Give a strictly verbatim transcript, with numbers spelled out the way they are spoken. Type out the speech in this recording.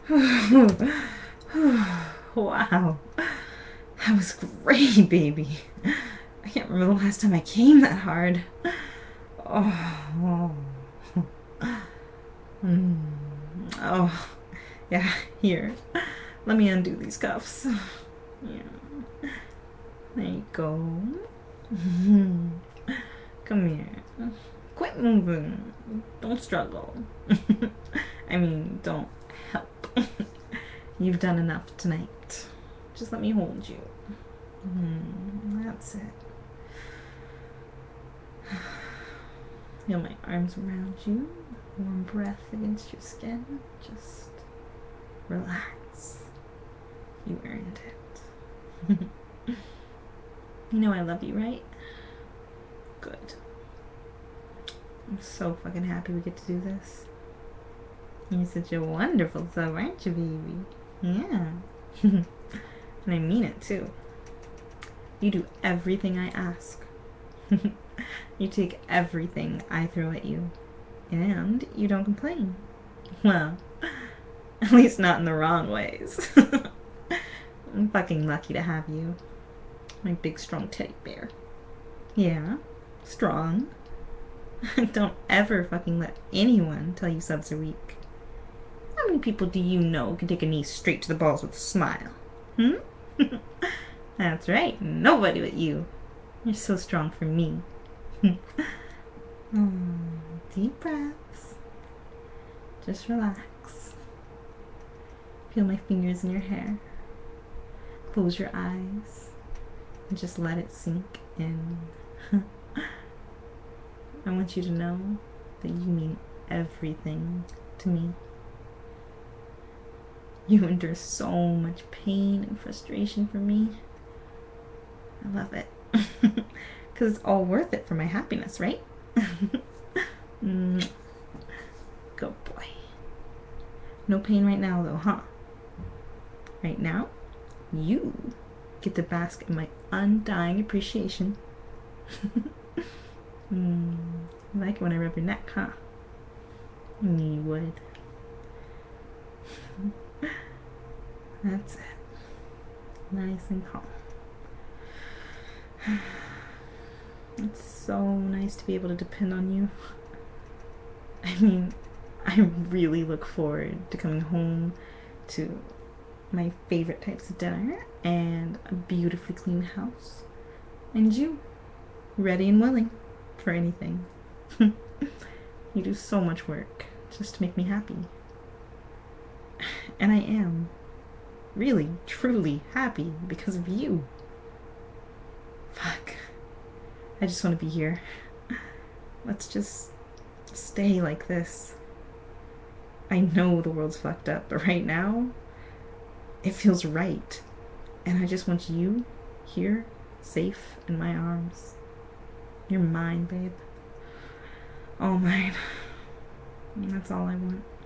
Wow. That was great, baby. I can't remember the last time I came that hard. Oh. Mm. Oh. Yeah, here. Let me undo these cuffs. Yeah. There you go. Come here. Quit moving. Don't struggle. I mean, don't help. You've done enough tonight. Just let me hold you. Mm, that's it. Feel my arms around you. Warm breath against your skin. Just relax. You earned it. You know I love you, right? Good. I'm so fucking happy we get to do this. You're such a wonderful sub, aren't you, baby? Yeah. And I mean it, too. You do everything I ask. You take everything I throw at you. And you don't complain. Well, at least not in the wrong ways. I'm fucking lucky to have you. My big, strong teddy bear. Yeah, strong. Don't ever fucking let anyone tell you subs are weak. How many people do you know can take a knee straight to the balls with a smile? Hmm? That's right, nobody but you. You're so strong for me. Oh, deep breaths. Just relax. Feel my fingers in your hair. Close your eyes and just let it sink in. I want you to know that you mean everything to me. You endure so much pain and frustration for me. I love it. Because it's all worth it for my happiness, right? Mm. Good boy. No pain right now, though, huh? Right now, you get to bask in my undying appreciation. Mm. You like it when I rub your neck, huh? You would. That's it. Nice and calm. It's so nice to be able to depend on you. I mean, I really look forward to coming home to my favorite types of dinner and a beautifully clean house. And you, ready and willing for anything. You do so much work just to make me happy. And I am really, truly happy because of you. Fuck. I just want to be here. Let's just stay like this. I know the world's fucked up, but right now, it feels right. And I just want you here, safe in my arms. You're mine, babe. All mine. And that's all I want.